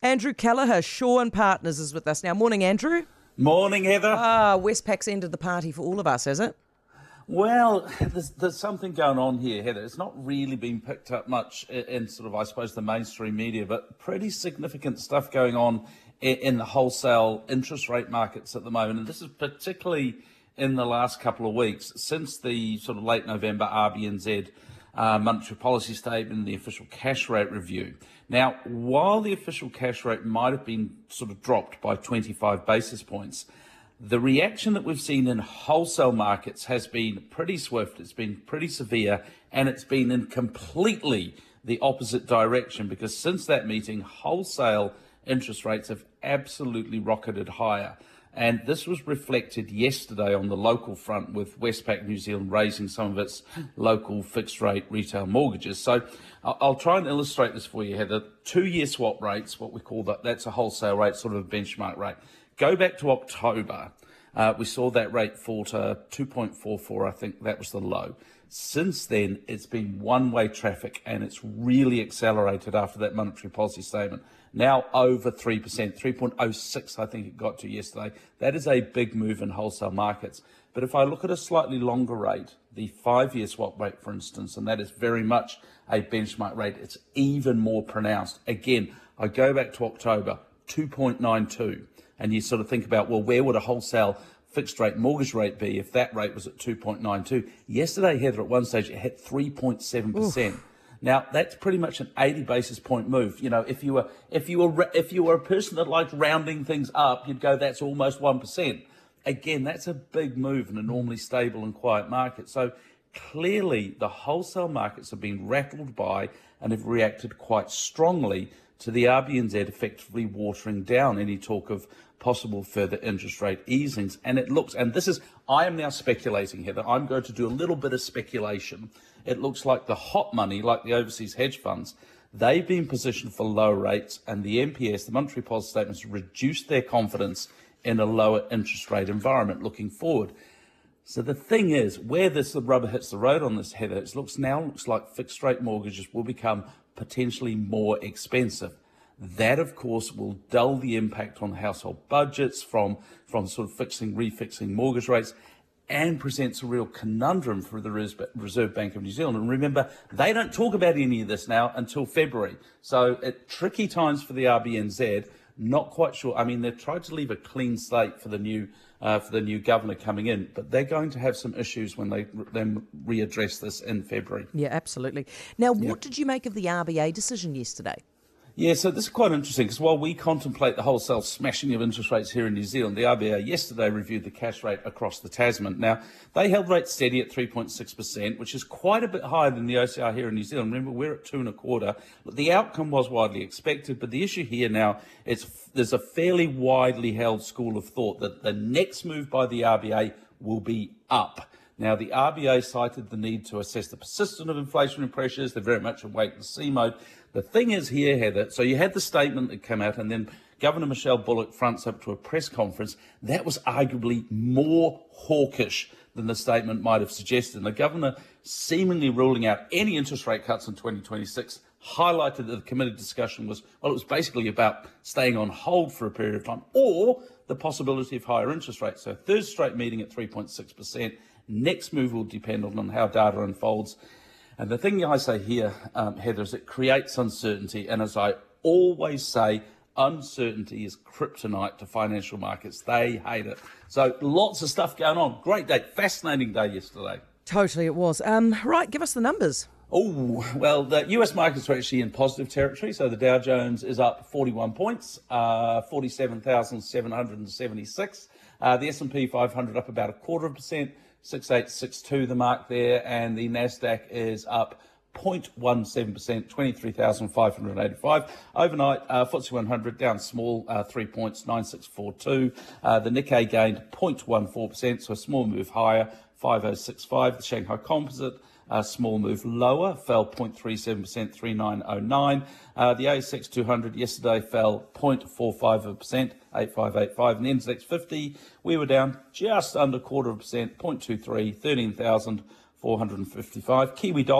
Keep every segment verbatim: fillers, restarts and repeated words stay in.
Andrew Kelleher, Shaw and Partners, is with us now. Morning, Andrew. Morning, Heather. Ah, Westpac's ended the party for all of us, has it? Well, there's, there's something going on here, Heather. It's not really been picked up much in, in sort of, I suppose, the mainstream media, but pretty significant stuff going on in, in the wholesale interest rate markets at the moment. And this is particularly in the last couple of weeks, since the sort of late November R B N Z uh, monetary policy statement and the official cash rate review. Now, while the official cash rate might have been sort of dropped by twenty-five basis points, the reaction that we've seen in wholesale markets has been pretty swift, it's been pretty severe, and it's been in completely the opposite direction, because since that meeting, wholesale interest rates have absolutely rocketed higher. And this was reflected yesterday on the local front, with Westpac New Zealand raising some of its local fixed rate retail mortgages. So I'll try and illustrate this for you, Heather. Two-year swap rates, what we call that, that's a wholesale rate, sort of a benchmark rate. Go back to October, uh, we saw that rate fall to two point four four, I think that was the low. Since then, it's been one-way traffic, and it's really accelerated after that monetary policy statement. Now over three percent, three point oh six I think it got to yesterday. That is a big move in wholesale markets. But if I look at a slightly longer rate, the five-year swap rate, for instance, and that is very much a benchmark rate, it's even more pronounced. Again, I go back to October, two point nine two. And you sort of think about, well, where would a wholesale fixed rate mortgage rate be if that rate was at two point nine two? Yesterday, Heather, at one stage, it hit three point seven percent. Now, that's pretty much an eighty basis point move. You know, if you were if you were if you were a person that liked rounding things up, you'd go, that's almost one percent. Again, that's a big move in a normally stable and quiet market. So clearly, the wholesale markets have been rattled by and have reacted quite strongly to the R B N Z effectively watering down any talk of possible further interest rate easings. And it looks, and this is, I am now speculating, Heather, I'm going to do a little bit of speculation. It looks like the hot money, like the overseas hedge funds, they've been positioned for lower rates, and the M P S, the monetary policy statements, reduced their confidence in a lower interest rate environment looking forward. So the thing is, where this the rubber hits the road on this, Heather, it looks now looks like fixed rate mortgages will become potentially more expensive. That, of course, will dull the impact on household budgets from, from sort of fixing, refixing mortgage rates, and presents a real conundrum for the Reserve Bank of New Zealand. And remember, they don't talk about any of this now until February. So at tricky times for the R B N Z, not quite sure. I mean, they've tried to leave a clean slate for the new uh, for the new governor coming in, but they're going to have some issues when they then readdress this in February. Yeah, absolutely. Now, what Yeah. did you make of the R B A decision yesterday? Yeah, so this is quite interesting, because while we contemplate the wholesale smashing of interest rates here in New Zealand, the R B A yesterday reviewed the cash rate across the Tasman. Now, they held rates steady at three point six percent, which is quite a bit higher than the O C R here in New Zealand. Remember, we're at two and a quarter. The outcome was widely expected, but the issue here now is there's a fairly widely held school of thought that the next move by the R B A will be up. Now, the R B A cited the need to assess the persistence of inflationary pressures. They're very much in wait-and-see mode. The thing is here, Heather, so you had the statement that came out, and then Governor Michelle Bullock fronts up to a press conference. That was arguably more hawkish than the statement might have suggested. And the governor seemingly ruling out any interest rate cuts in twenty twenty-six, highlighted that the committee discussion was, well, it was basically about staying on hold for a period of time, or the possibility of higher interest rates. So third straight meeting at three point six percent. Next move will depend on how data unfolds. And the thing I say here, um, Heather, is it creates uncertainty. And as I always say, uncertainty is kryptonite to financial markets. They hate it. So lots of stuff going on. Great day. Fascinating day yesterday. Totally, it was. Um, right, give us the numbers. Oh, well, the U S markets are actually in positive territory. So the Dow Jones is up forty-one points, uh, forty-seven thousand seven hundred seventy-six. Uh, the S and P five hundred up about a quarter of a percent, six eight six two the mark there, and the Nasdaq is up zero point one seven percent, twenty-three thousand five hundred eighty-five. Overnight, uh, F T S E one hundred down small, uh, three points, nine six four two. Uh, the Nikkei gained zero point one four percent, so a small move higher, five oh six five. The Shanghai Composite, a small move lower, fell zero point three seven percent, three nine oh nine. Uh, the A S X two hundred yesterday fell zero point four five percent, eight five eight five. And the N Z X fifty, we were down just under a quarter of a percent, zero point two three, thirteen thousand four hundred fifty-five. Kiwi dollar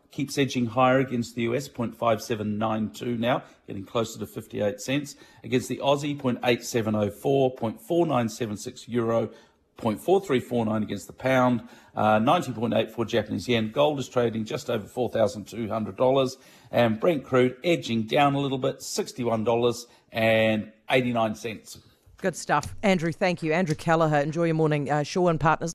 keeps edging higher against the U S, zero point five seven nine two now, getting closer to fifty-eight cents. Against the Aussie, zero point eight seven oh four, zero point four nine seven six euro, zero point four three four nine against the pound, uh, ninety point eight four Japanese yen. Gold is trading just over four thousand two hundred dollars, and Brent crude edging down a little bit, sixty-one dollars and eighty-nine cents. Good stuff. Andrew, thank you. Andrew Kelleher, enjoy your morning. Uh, Shaw and Partners.